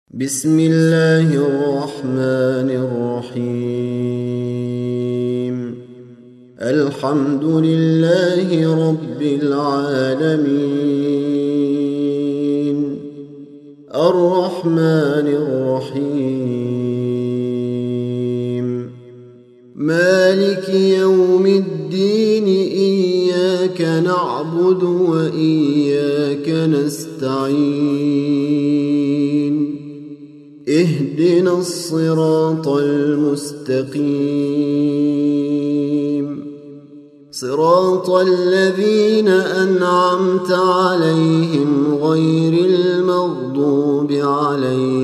بسم الله الرحمن الرحيم. الحمد لله رب العالمين، الرحمن الرحيم، مالك يوم الدين. إياك نعبد وإياك نستعين. اهدنا الصراط المستقيم، صراط الذين أنعمت عليهم غير المغضوب عليهم